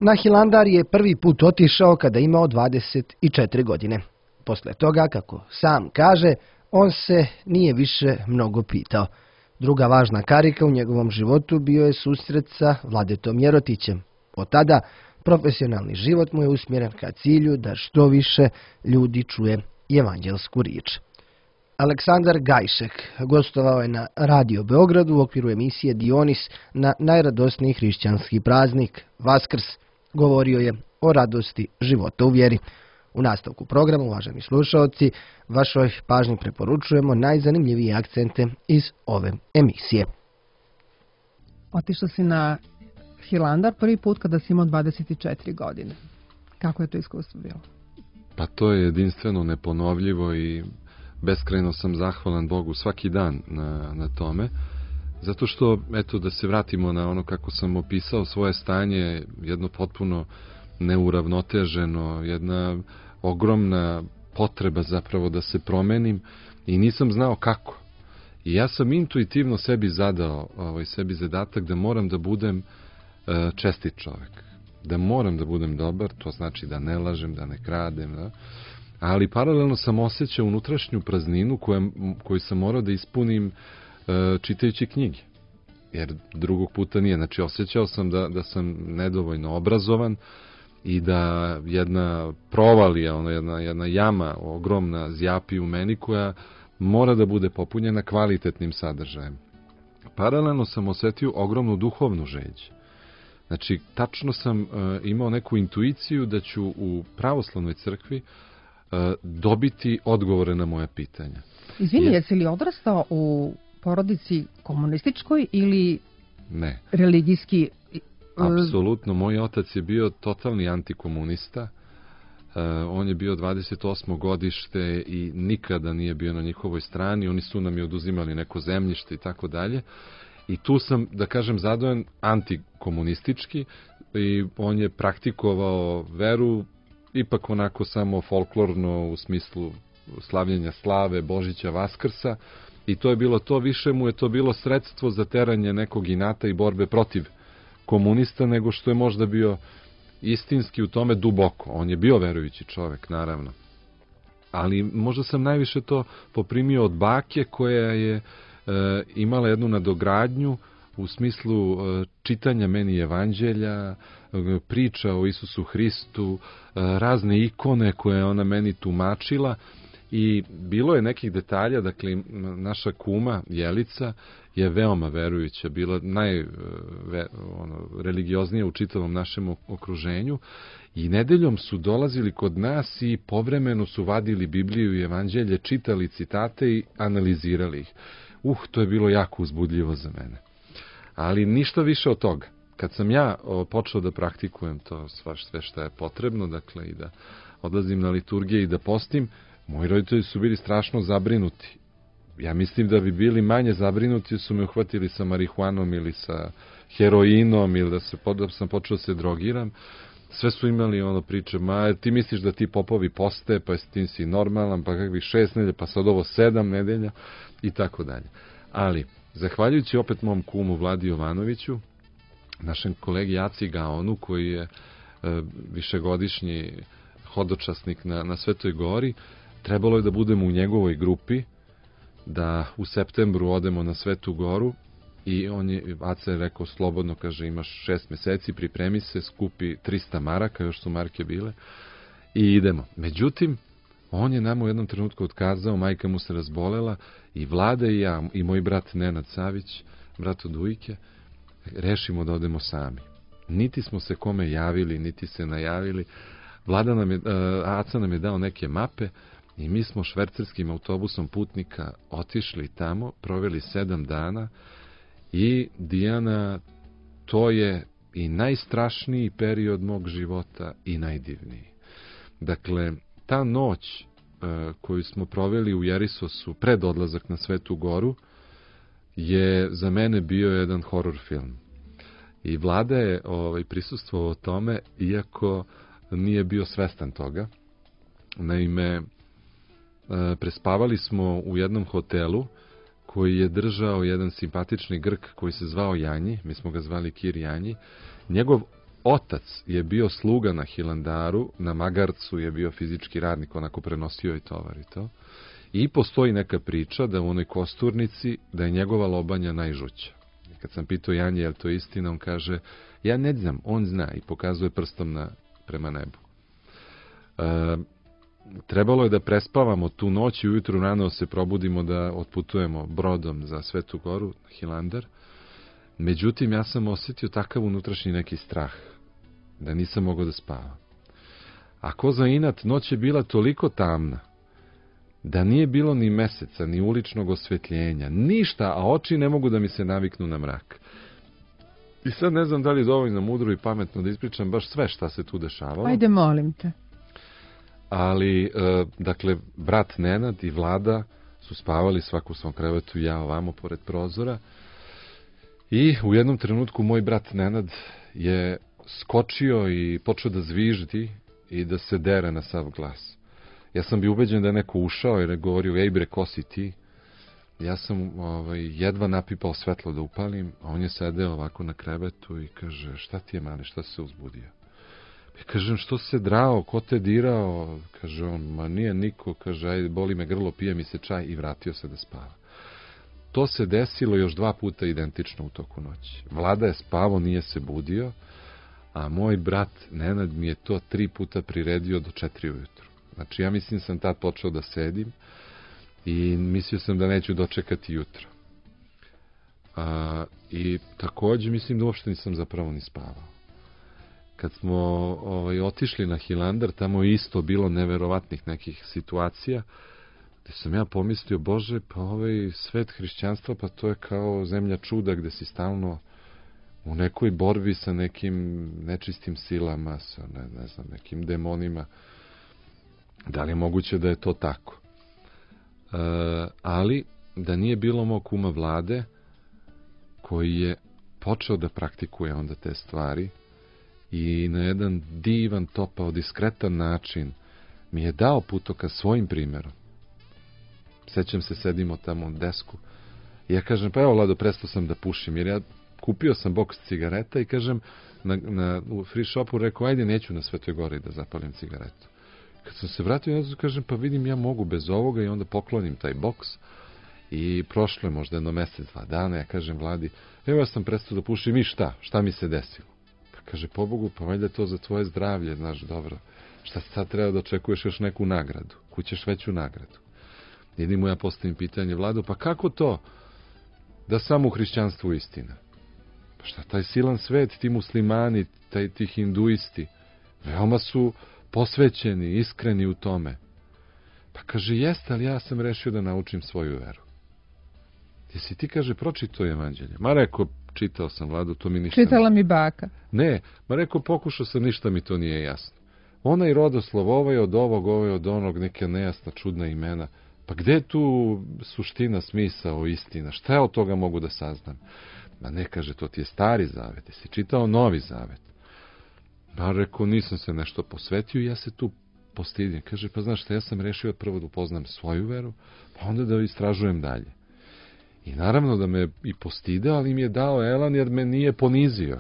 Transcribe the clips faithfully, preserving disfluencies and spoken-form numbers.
Na Hilandar je prvi put otišao kada je imao dvadeset četiri godine. Posle toga, kako sam kaže, on se nije više mnogo pitao. Druga važna karika u njegovom životu bio je susret sa Vladetom Jerotićem. Od tada profesionalni život mu je usmjeren ka cilju da što više ljudi čuje evanđelsku riječ. Aleksandar Gajšek gostovao je na Radio Beogradu u okviru emisije Dionis na najradosniji hrišćanski praznik, Vaskrs. Govorio je o radosti života u vjeri. U nastavku programa, uvaženi slušalci, vašoj pažnji preporučujemo najzanimljivije akcente iz ove emisije. Otišao si na Hilandar prvi put kada si imao dvadeset četiri godine. Kako je to iskustvo bilo? Pa to je jedinstveno, neponovljivo i beskrajno sam zahvalan Bogu svaki dan na, na tome. Zato što, eto, da se vratimo na ono kako sam opisao svoje stanje, jedno potpuno neuravnoteženo, jedna ogromna potreba zapravo da se promenim i nisam znao kako. I ja sam intuitivno sebi zadao, ovaj, sebi zadatak da moram da budem e, čestit čovjek. Da moram da budem dobar, to znači da ne lažem, da ne kradem, da? Ali paralelno sam osjećao unutrašnju prazninu koju, koju sam morao da ispunim e, čitajući knjige. Jer drugog puta nije. Znači, osjećao sam da, da sam nedovoljno obrazovan i da jedna provalija, ono, jedna, jedna jama ogromna zjapi u meni koja mora da bude popunjena kvalitetnim sadržajem. Paralelno sam osjetio ogromnu duhovnu žeđ. Znači, tačno sam e, imao neku intuiciju da ću u pravoslavnoj crkvi e, dobiti odgovore na moje pitanja. Izvini, Jer... jesi li odrastao u porodici komunističkoj ili ne. religijski? Apsolutno, moj otac je bio totalni antikomunista. Uh, on je bio dvadeset osmo godište i nikada nije bio na njihovoj strani. Oni su nam i oduzimali neko zemljište i tako dalje. I tu sam, da kažem, zadojen antikomunistički i on je praktikovao veru ipak onako samo folklorno u smislu slavljenja slave, Božića, Vaskrsa. I to je bilo to, više mu je to bilo sredstvo za teranje nekog inata i borbe protiv komunista, nego što je možda bio istinski u tome duboko. On je bio verujući čovjek, naravno. Ali možda sam najviše to poprimio od bake koja je e, imala jednu nadogradnju u smislu e, čitanja meni evanđelja, e, priča o Isusu Hristu, e, razne ikone koje je ona meni tumačila. I bilo je nekih detalja, dakle, naša kuma, Jelica, je veoma verujuća, bila najreligioznija u čitavom našem okruženju i nedeljom su dolazili kod nas i povremeno su vadili Bibliju i evanđelje, čitali citate i analizirali ih. Uh, to je bilo jako uzbudljivo za mene. Ali ništa više od toga. Kad sam ja počeo da praktikujem to sve što je potrebno, dakle, i da odlazim na liturgije i da postim, moji roditelji su bili strašno zabrinuti. Ja mislim da bi bili manje zabrinuti su me uhvatili sa marihuanom ili sa heroinom ili da, se, da sam počeo se drogiram. Sve su imali ono priče, ma ti misliš da ti popovi poste, pa ti si normalan, pa kakvih šest nedelja, pa sad ovo sedam nedelja i tako dalje. Ali, zahvaljujući opet mom kumu Vladi Jovanoviću, našem kolegi Aci Gaonu, koji je e, višegodišnji hodočasnik na, na Svetoj Gori, trebalo je da budemo u njegovoj grupi, da u septembru odemo na Svetu Goru i on je, Aca je rekao slobodno, kaže, imaš šest meseci, pripremi se, skupi trista maraka, još su marke bile, i idemo. Međutim, on je nam u jednom trenutku otkazao, majka mu se razbolela i Vlada i ja i moj brat Nenad Savić, brat od Ujke, rešimo da odemo sami. Niti smo se kome javili, niti se najavili. Vlada nam je, Aca nam je dao neke mape i mi smo švercerskim autobusom putnika otišli tamo, proveli sedam dana i Dijana, to je i najstrašniji period mog života i najdivniji. Dakle, ta noć e, koju smo proveli u Jerisosu pred odlazak na Svetu Goru je za mene bio jedan horor film. I Vlada je ovaj, prisustvovao tome, iako nije bio svestan toga. Naime, prespavali smo u jednom hotelu koji je držao jedan simpatični Grk koji se zvao Janji, mi smo ga zvali Kir Janji. Njegov otac je bio sluga na Hilandaru, na Magarcu je bio fizički radnik, onako prenosio i tovar i to. I postoji neka priča da u onoj kosturnici, da je njegova lobanja najžuća. I kad sam pitao Janje, je li to istina, on kaže, ja ne znam, on zna, i pokazuje prstom na, prema nebu. E, trebalo je da prespavamo tu noć i ujutru rano se probudimo da otputujemo brodom za Svetu Goru, Hilandar. Međutim, ja sam osjetio takav unutrašnji neki strah, da nisam mogao da spavam. A ko za inat, noć je bila toliko tamna, da nije bilo ni meseca, ni uličnog osvetljenja, ništa, a oči ne mogu da mi se naviknu na mrak. I sad ne znam da li je dovoljno mudro i pametno da ispričam baš sve šta se tu dešavalo. Ajde, molim te. Ali, e, dakle, brat Nenad i Vlada su spavali svako u svom krevetu, ja ovamo pored prozora. I u jednom trenutku moj brat Nenad je skočio i počeo da zviždi i da se dere na sav glas. Ja sam bio ubeđen da je neko ušao jer je govorio, ej bre, ko si ti? Ja sam ovaj, jedva napipao svetlo da upalim, a on je sedeo ovako na krevetu i kaže, šta ti je, mali, šta si se uzbudio? I kažem, što se drao, ko te dirao? Kaže on, ma nije niko, kaže, ajde, boli me grlo, pije mi se čaj, i vratio se da spava. To se desilo još dva puta identično u toku noći. Vlada je spavao, nije se budio, a moj brat Nenad mi je to tri puta priredio do četiri ujutru. Znači, ja mislim sam tad počeo da sedim i mislio sam da neću dočekati jutro. A, I takođe mislim da uopšte nisam zapravo ni spavao. Kad smo ovaj, otišli na Hilandar, tamo je isto bilo neverovatnih nekih situacija, gde sam ja pomislio, Bože, pa ovaj svet hrišćanstva, pa to je kao zemlja čuda gde si stalno u nekoj borbi sa nekim nečistim silama, sa ne, ne znam, nekim demonima. Da li je moguće da je to tako? E, ali, da nije bilo mog kuma Vlade, koji je počeo da praktikuje onda te stvari i na jedan divan, topao, diskretan način mi je dao putokaz svojim primjerom. Sećam se, sedimo tamo u desku i ja kažem, pa evo Vlado, prestao sam da pušim, jer ja kupio sam boks cigareta i kažem, na, na, u free shopu rekao, ajde, neću na Svetoj Gori da zapalim cigaretu. Kad sam se vratio, ja kažem, pa vidim, ja mogu bez ovoga, i onda poklonim taj boks. I prošlo je možda jedno mesec, dva dana, ja kažem Vladi, evo ja sam prestao da pušim, i šta? Šta mi se desilo? Pa kaže, pobogu, pa valjda to za tvoje zdravlje, znaš, dobro. Šta sad treba da očekuješ još neku nagradu? Kućeš veću nagradu. Jedino ja postavim pitanje, Vlado, pa kako to da samo u hrišćanstvu istina? Pa šta, taj silan svet, ti muslimani, taj, ti hinduisti, veoma su posvećeni, iskreni u tome. Pa kaže, jeste, ali ja sam rešio da naučim svoju veru. Jesi ti, kaže, pročitao evanđelje? Ma rekao, čitao sam, Vlado, to mi ništa... Čitala mi baka. Ne, ma rekao, pokušao sam, ništa mi to nije jasno. Onaj rodoslov, ovaj od ovog, ovaj od onog, neke nejasna, čudna imena. Pa gde je tu suština, smisao, istina? Šta ja od toga mogu da saznam? Ma ne, kaže, to ti je stari zavet, jesi čitao novi zavet? Ma rekao, nisam se nešto posvetio i ja se tu postidim. Kaže, pa znaš šta, ja sam rešio prvo da upoznam svoju veru, pa onda da istražujem dalje. I naravno da me i postideo, ali mi je dao elan jer me nije ponizio.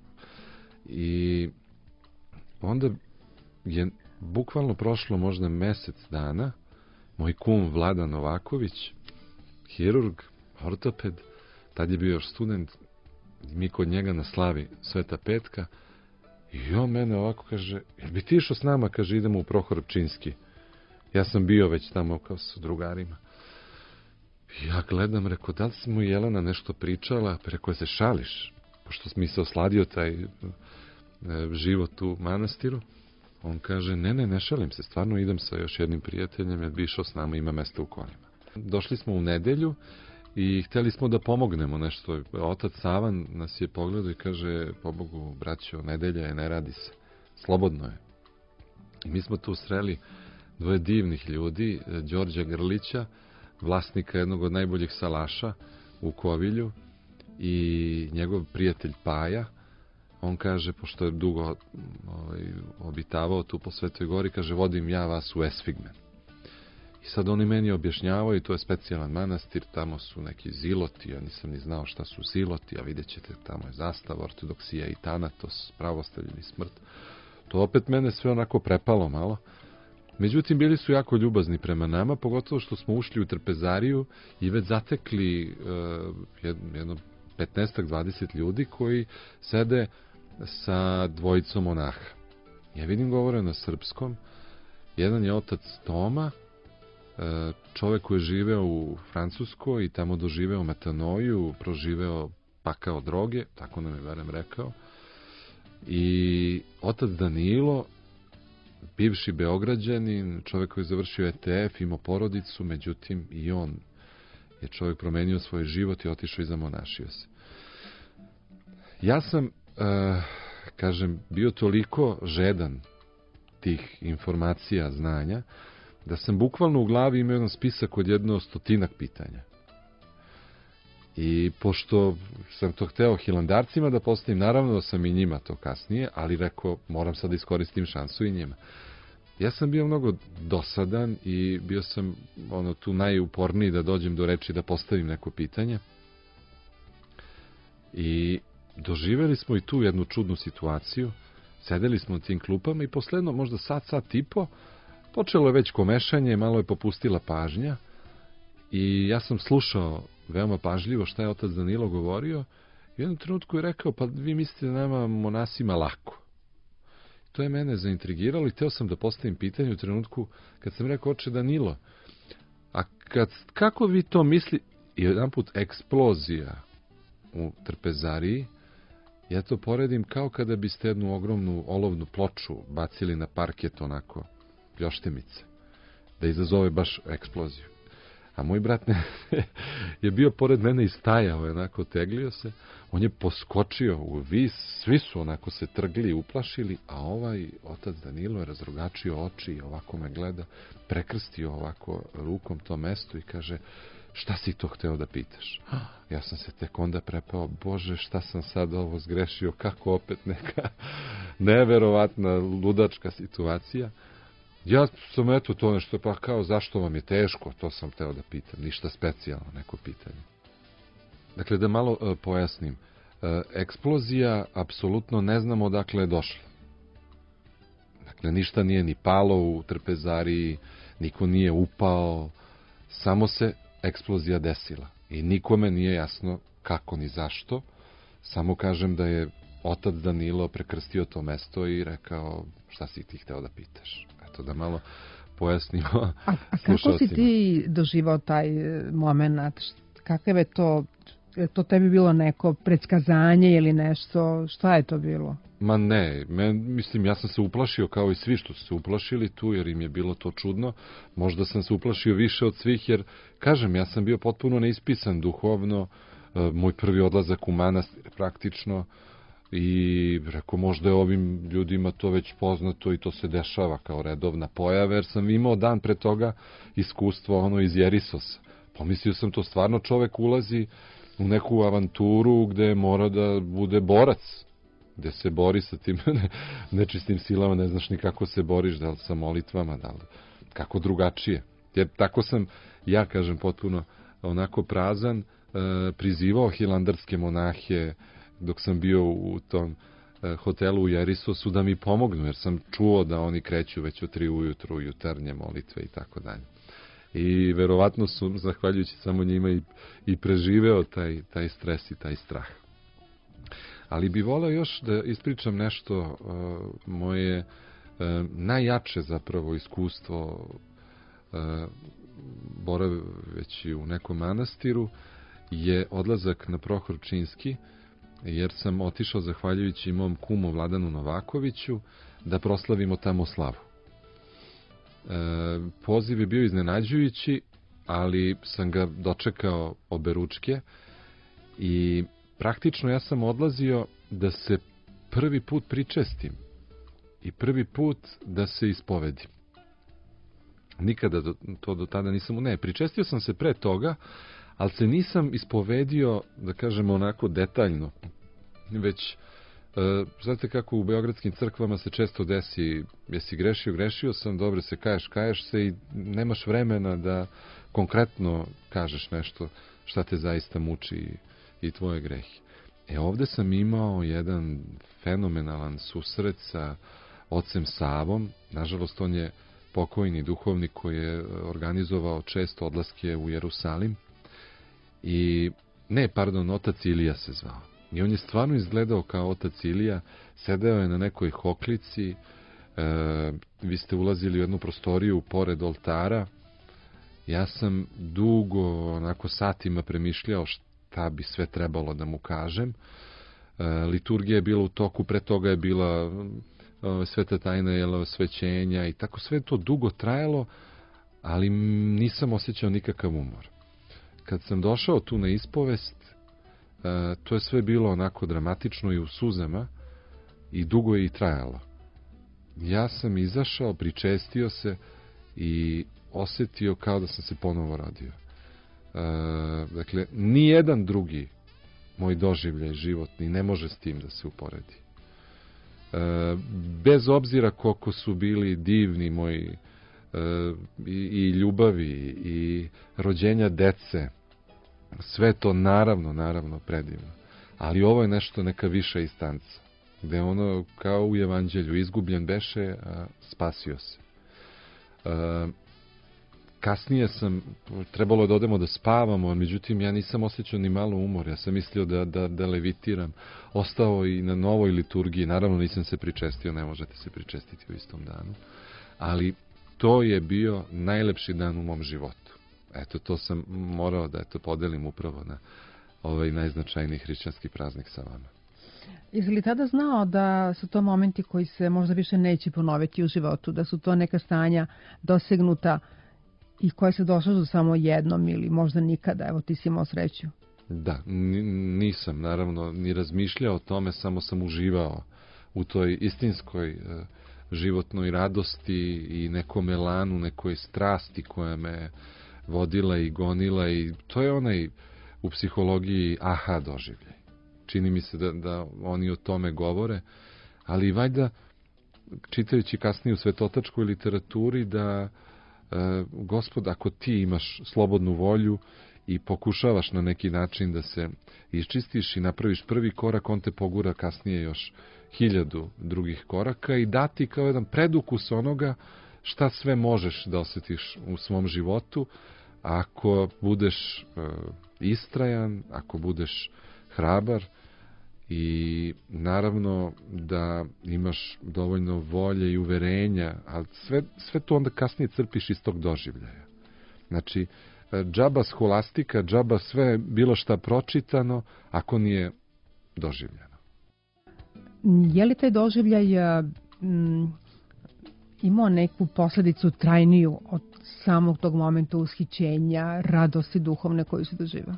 I onda je bukvalno prošlo možda mesec dana, moj kum Vlada Novaković, hirurg, ortoped, tad je bio još student, mi kod njega na slavi Sveta Petka, i on mene ovako kaže, jel bi ti išao s nama, kaže, idemo u Prohorčinski. Ja sam bio već tamo kao s drugarima. I ja gledam, rekao, da li si mu Jelena nešto pričala? Pa rekao, se šališ? Pošto mi se osladio taj e, život u manastiru. On kaže, ne, ne, ne šalim se, stvarno idem sa još jednim prijateljem, jer bi išao s nama, ima mesta u kolima. Došli smo u nedelju i hteli smo da pomognemo nešto. Otac Savan nas je pogledao i kaže, pobogu, braćo, nedelja je, ne radi se. Slobodno je. I mi smo tu sreli dvoje divnih ljudi, Đorđa Grlića, vlasnika jednog od najboljih salaša u Kovilju, i njegov prijatelj Paja. On kaže, pošto je dugo ovaj, obitavao tu po Svetoj Gori, kaže, vodim ja vas u Esfigmen. I sad oni meni objašnjavaju, to je specijalan manastir, tamo su neki ziloti, ja nisam ni znao šta su ziloti, a vidjet ćete, tamo je zastava, ortodoksija i tanatos, pravoslavlje i smrt. To opet mene sve onako prepalo malo. Međutim, bili su jako ljubazni prema nama, pogotovo što smo ušli u trpezariju i već zatekli uh, jedno petnaest dvadeset ljudi koji sede sa dvojicom monaha. Ja vidim govore na srpskom. Jedan je otac Toma, čovek koji je živeo u Francuskoj i tamo doživeo metanoju, proživeo pakao droge, tako nam je barem rekao. I otac Danilo, bivši Beograđanin, čovek koji je završio E T F, imao porodicu, međutim i on je čovjek promenio svoj život i otišao i zamonašio se. Ja sam, uh, kažem, bio toliko žedan tih informacija, znanja, da sam bukvalno u glavi imao jedan spisak od jedno stotinak pitanja. I pošto sam to hteo hilandarcima da postavim, naravno da sam i njima to kasnije, ali rekao, moram sad da iskoristim šansu i njima. Ja sam bio mnogo dosadan i bio sam ono tu najuporniji da dođem do reči da postavim neko pitanje. I doživeli smo i tu jednu čudnu situaciju. Sedeli smo u tim klupama i posledno možda sat, sat i po, počelo je već komešanje, malo je popustila pažnja i ja sam slušao veoma pažljivo šta je otac Danilo govorio i u jednom trenutku je rekao, pa vi mislite da nama monasima lako. To je mene zaintrigiralo i teo sam da postavim pitanje u trenutku kad sam rekao, oče Danilo, a kad, kako vi to misli, i jedan put eksplozija u trpezariji, ja to poredim kao kada biste jednu ogromnu olovnu ploču bacili na parket onako, pljoštemice, da izazove baš eksploziju. A moj brat ne, je bio pored mene i stajao, onako teglio se, on je poskočio u vis, svi su onako se trgli i uplašili, a ovaj otac Danilo je razrogačio oči i ovako me gleda, prekrstio ovako rukom to mesto i kaže, šta si to hteo da pitaš? Ja sam se tek onda prepao, Bože, šta sam sad ovo zgrešio, kako opet neka neverovatna ludačka situacija. Ja sam eto to nešto, pa kao zašto vam je teško, to sam hteo da pitam, ništa specijalno, neko pitanje. Dakle, da malo e, pojasnim, e, eksplozija apsolutno ne znamo odakle je došla. Dakle, ništa nije ni palo u trpezariji, niko nije upao, samo se eksplozija desila. I nikome nije jasno kako ni zašto, samo kažem da je otac Danilo prekrstio to mesto i rekao šta si ti hteo da pitaš. Eto, da malo pojasnimo a, a kako si ti doživao taj moment? Kakav je to, je to tebi bilo neko predskazanje ili nešto? Šta je to bilo? Ma ne, men, mislim, ja sam se uplašio kao i svi što su se uplašili tu, jer im je bilo to čudno. Možda sam se uplašio više od svih, jer, kažem, ja sam bio potpuno neispisan duhovno, moj prvi odlazak u manastir praktično, i rekao, možda je ovim ljudima to već poznato i to se dešava kao redovna pojava, jer sam imao dan pre toga iskustvo ono iz Jerisosa. Pomislio sam, to stvarno čovek ulazi u neku avanturu gde mora da bude borac, gde se bori sa tim nečistim silama, ne znaš ni kako se boriš, da li sa molitvama, da li kako drugačije. Jer tako sam, ja kažem, potpuno onako prazan, e, prizivao hilandarske monahe dok sam bio u tom e, hotelu u Jerisosu da mi pomognu, jer sam čuo da oni kreću već u tri ujutru, jutarnje molitve i tako dalje. I verovatno su, zahvaljujući samo njima, i, i preživeo taj, taj stres i taj strah. Ali bi voleo još da ispričam nešto, uh, moje uh, najjače zapravo iskustvo uh, boraveći u nekom manastiru je odlazak na Prohorčinski, jer sam otišao zahvaljujući mom kumu Vladanu Novakoviću da proslavimo tamo slavu. E, poziv je bio iznenađujući, ali sam ga dočekao oberučke i praktično ja sam odlazio da se prvi put pričestim i prvi put da se ispovedim. Nikada do, to do tada nisam... Ne, pričestio sam se pre toga, ali se nisam ispovedio, da kažemo onako detaljno, već E, znate kako u beogradskim crkvama se često desi, jesi grešio, grešio sam, dobro se kaješ, kaješ se i nemaš vremena da konkretno kažeš nešto šta te zaista muči i, i tvoje grehe. E ovde sam imao jedan fenomenalan susret sa ocem Savom, nažalost on je pokojni duhovnik koji je organizovao često odlaske u Jerusalim i, ne, pardon, otac Ilija se zvao. I on je stvarno izgledao kao otac Ilija, sedeo je na nekoj hoklici, e, vi ste ulazili u jednu prostoriju pored oltara, ja sam dugo, onako satima premišljao šta bi sve trebalo da mu kažem. E, liturgija je bila u toku, pre toga je bila e, sveta tajna jela osvećenja i tako sve to dugo trajalo, ali nisam osjećao nikakav umor. Kad sam došao tu na ispovest, e, to je sve bilo onako dramatično i u suzama i dugo je i trajalo. Ja sam izašao, pričestio se i osjetio kao da sam se ponovo rodio. E, dakle, nijedan drugi moj doživljaj životni ne može s tim da se uporedi. E, bez obzira koliko su bili divni moji e, i, i ljubavi i rođenja dece, sve to naravno, naravno predivno. Ali ovo je nešto, neka viša instanca, gde ono kao u evanđelju izgubljen beše, a spasio se. E, kasnije sam, trebalo je da odemo da spavamo, međutim ja nisam osjećao ni malo umor, ja sam mislio da, da, da levitiram, ostao i na novoj liturgiji, naravno nisam se pričestio, ne možete se pričestiti u istom danu, ali to je bio najlepši dan u mom životu. Eto, to sam morao da eto, podelim upravo na ovaj najznačajniji hrišćanski praznik sa vama. Jesi li tada znao da su to momenti koji se možda više neće ponoviti u životu, da su to neka stanja dosegnuta i koje se došlo samo jednom ili možda nikada? Evo, ti si imao sreću. Da, nisam naravno ni razmišljao o tome, samo sam uživao u toj istinskoj uh, životnoj radosti i nekom elanu, nekoj strasti koja me vodila i gonila i to je onaj u psihologiji aha doživljaj. Čini mi se da, da oni o tome govore, ali valjda čitajući kasnije u svetotačkoj literaturi da e, Gospod, ako ti imaš slobodnu volju i pokušavaš na neki način da se iščistiš i napraviš prvi korak, on te pogura kasnije još hiljadu drugih koraka i dati kao jedan predukus onoga šta sve možeš da osjetiš u svom životu ako budeš e, istrajan, ako budeš hrabar i naravno da imaš dovoljno volje i uverenja, ali sve, sve to onda kasnije crpiš iz tog doživljaja. Znači, džaba scholastika, džaba sve bilo šta pročitano, ako nije doživljeno. Je li taj doživljaj m, imao neku posledicu trajniju od samog tog momenta ushićenja, radosti duhovne koju se doživa?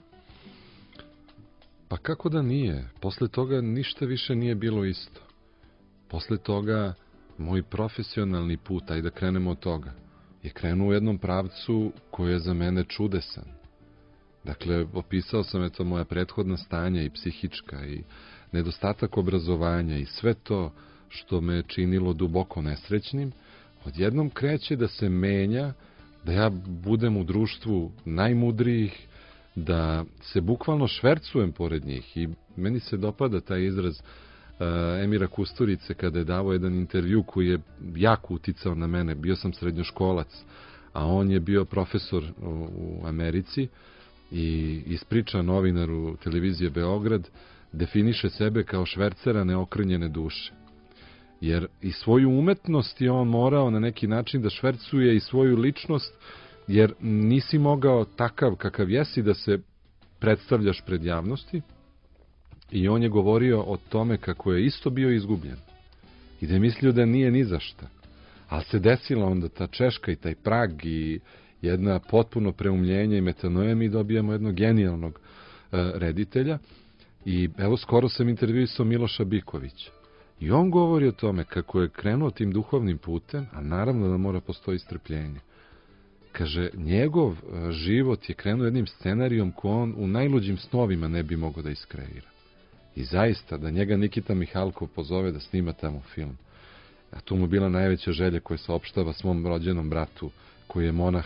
Pa kako da nije? Posle toga ništa više nije bilo isto. Posle toga moj profesionalni put, ajde da krenemo od toga, je krenuo u jednom pravcu koji je za mene čudesan. Dakle, opisao sam eto moja prethodna stanja i psihička i nedostatak obrazovanja i sve to što me činilo duboko nesrećnim, odjednom kreće da se menja, da ja budem u društvu najmudrijih, da se bukvalno švercujem pored njih i meni se dopada taj izraz uh, Emira Kusturice kada je davao jedan intervju koji je jako uticao na mene. Bio sam srednjoškolac, a on je bio profesor u, u Americi i ispriča novinaru televizije Beograd, definiše sebe kao švercera neokrnjene duše. Jer i svoju umetnost je on morao na neki način da švercuje i svoju ličnost, jer nisi mogao takav kakav jesi da se predstavljaš pred javnosti i on je govorio o tome kako je isto bio izgubljen i da je mislio da nije ni za šta. Ali se desila onda ta češka i taj prag i jedna potpuno preumljenje i metanoja, mi dobijamo jednog genijalnog uh, reditelja i evo skoro sam intervjuisao Miloša Bikovića i on govori o tome kako je krenuo tim duhovnim putem, a naravno da mora postoji strpljenje. Kaže, njegov život je krenuo jednim scenarijom ko on u najluđim snovima ne bi mogao da iskreira. I zaista, da njega Nikita Mihalkov pozove da snima tamo film. A to mu bila najveća želja koja se opštava svom rođenom bratu, koji je monah,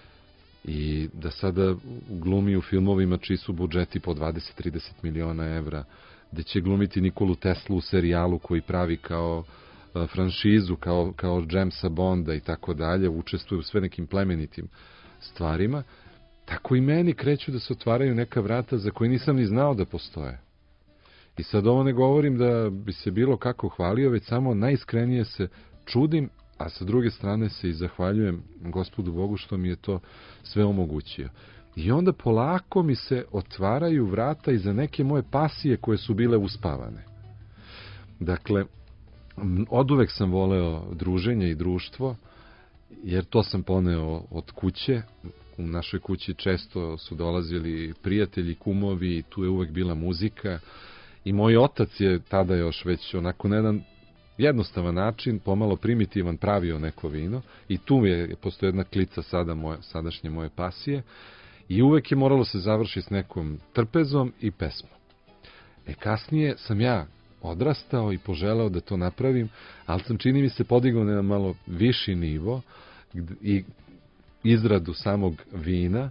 i da sada glumi u filmovima čiji su budžeti po dvadeset do trideset miliona evra, gde će glumiti Nikolu Teslu u serijalu koji pravi kao a, franšizu, kao, kao Jamesa Bonda i tako dalje, učestvuje u sve nekim plemenitim stvarima, tako i meni kreću da se otvaraju neka vrata za koje nisam ni znao da postoje. I sad ovo ne govorim da bi se bilo kako hvalio, već samo najiskrenije se čudim, a sa druge strane se i zahvaljujem Gospodu Bogu što mi je to sve omogućio. I onda polako mi se otvaraju vrata i za neke moje pasije koje su bile uspavane. Dakle, oduvek sam voleo druženje i društvo, jer to sam poneo od kuće. U našoj kući često su dolazili prijatelji, kumovi, i tu je uvek bila muzika. I moj otac je tada još već onako na jedan jednostavan način, pomalo primitivan, pravio neko vino. I tu je, postoji jedna klica sada moje, sadašnje moje pasije. I uvek je moralo se završiti s nekom trpezom i pesmom. E kasnije sam ja odrastao i poželao da to napravim, ali sam, čini mi se, podigao na jedan malo viši nivo i izradu samog vina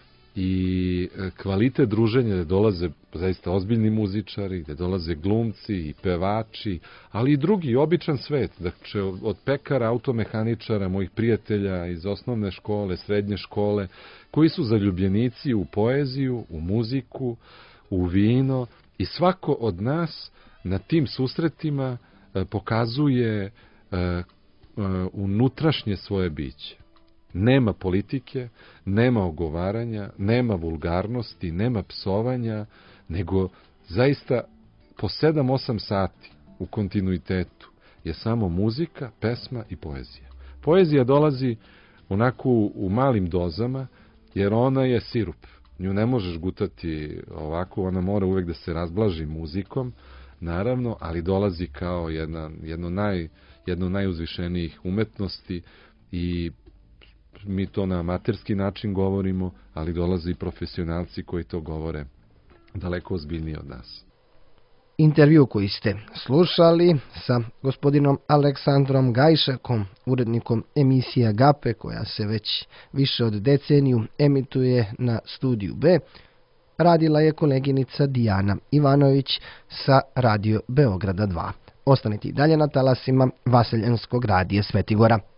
i kvalitet druženja, gde dolaze zaista ozbiljni muzičari, gde dolaze glumci i pevači, ali i drugi, običan svet, dakle od pekara, automehaničara, mojih prijatelja iz osnovne škole, srednje škole, koji su zaljubljenici u poeziju, u muziku, u vino, i svako od nas na tim susretima pokazuje unutrašnje svoje biće. Nema politike, nema ogovaranja, nema vulgarnosti, nema psovanja, nego zaista po sedam osam sati u kontinuitetu je samo muzika, pesma i poezija. Poezija dolazi onako u malim dozama, jer ona je sirup. Nju ne možeš gutati ovako, ona mora uvek da se razblaži muzikom, naravno, ali dolazi kao jedna, jedno, naj, jedno najuzvišenijih umetnosti, i mi to na amaterski način govorimo, ali dolaze i profesionalci koji to govore daleko ozbiljnije od nas. Intervju koji ste slušali sa gospodinom Aleksandrom Gajšakom, urednikom emisija Gape, koja se već više od deceniju emituje na Studiju B, radila je koleginica Dijana Ivanović sa Radio Beograda dva. Ostanite i dalje na talasima Vaseljenskog radija Svetigora.